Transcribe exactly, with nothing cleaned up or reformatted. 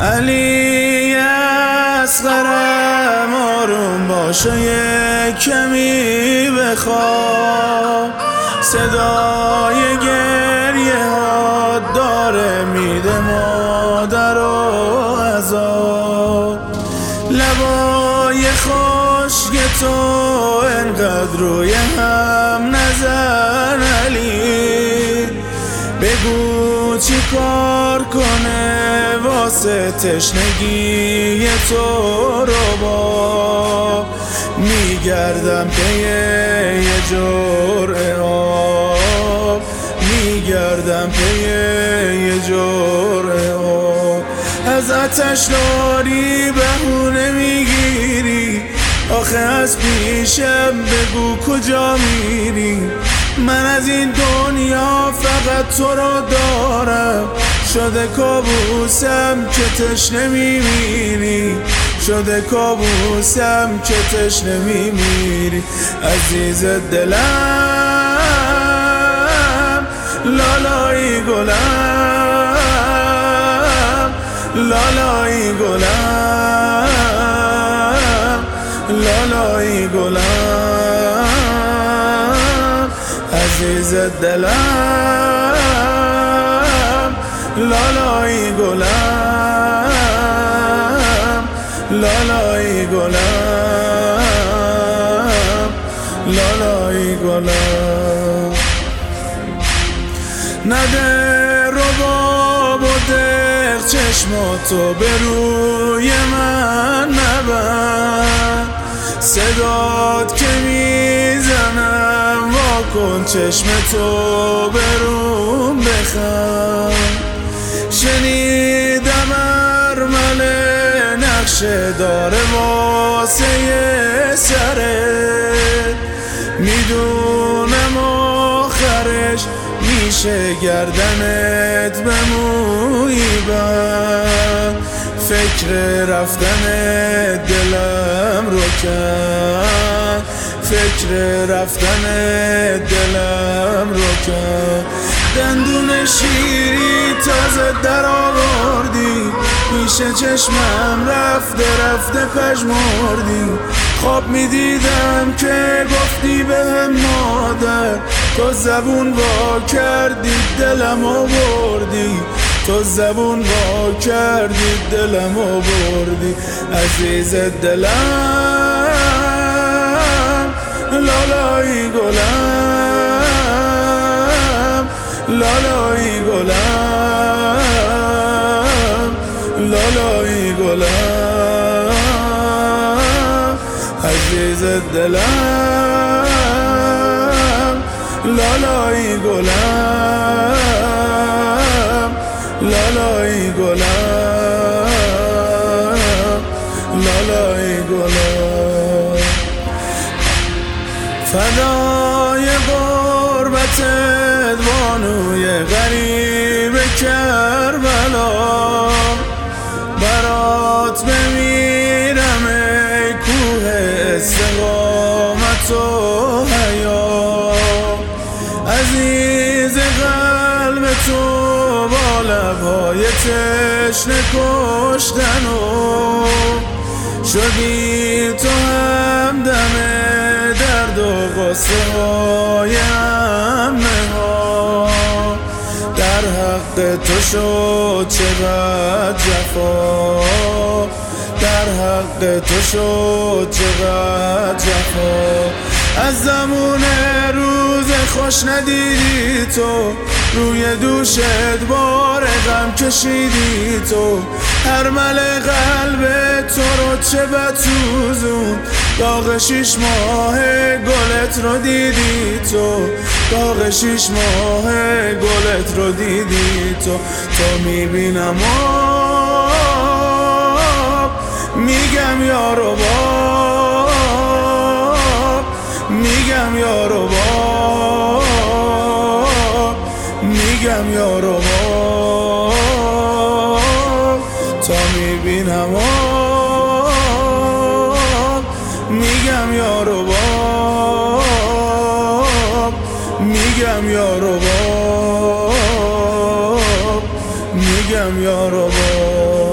علی اصغرم آروم باش و یک کمی بخواب، صدای گریه ها داره میده مادر و عذاب. لبای خشک تو انقدر روی هم نزن علی، بگو چی کار کنه واسه تشنگی تو رو با میگردم پی یه جرعه آب، میگردم پی یه جرعه آب. از آتش داری بهونه میگیری، آخه از پیشم بگو کجا میری. من از این دنیا فقط تو رو دارم، شده کابوسم که تشنه میمیری، شده کابوسم که تشنه میمیری. عزیز دلم لالایی گلم، لالایی گلم، لالایی گلم. عزیز دلم لالایی گلم، لالایی گلم، لالایی گلم. نده رباب و دق چشماتو به روی من نبند، صدات که میزنم واکن چشم تو به روم بخند. شنیدم ارمل نقشه داره واسه سره، میدونم آخرش میشه گردنت به موی بند. فکر رفتن دلم رو کن، فکر رفتن دلم رو کن. دندون شیری تازه در آوردی، پیش چشمم رفته رفته پژمردی. خواب میدیدم که گفتی بهم مادر، تو زبون وا کردی دلم آوردی، تو زبون وا کردی دلم آوردی. عزیز دلم لالایی گلم، لالایی گلم، لالایی گلم. عزیز دلم لالایی گلم، لالایی گلم، لالایی گلم. فدای غربتت بانوی غریب کربلا، برات بمیرم ای کوه استقامت و حیا. عزیز قلب تو با لبهای تشنه کشتن و شدی تو همدم درد و غصه های همه ها. در حق تو شد چقدر جفا، در حق تو شد چقدر جفا. از زمان روز خوش ندیدی تو، روی دوشت بار غم کشیدی تو. هر مل قلب تو رو چه بتوزون، داغ شیش ماه گلت رو دیدی تو، داغ شیش ماه گلت رو دیدی تو. تو میبینم آب میگم یارو باب، میگم یارو باب، میگم یارو باب. تا میبینم آب میگم یارو باب، میگم یارو باب، میگم یارو باب.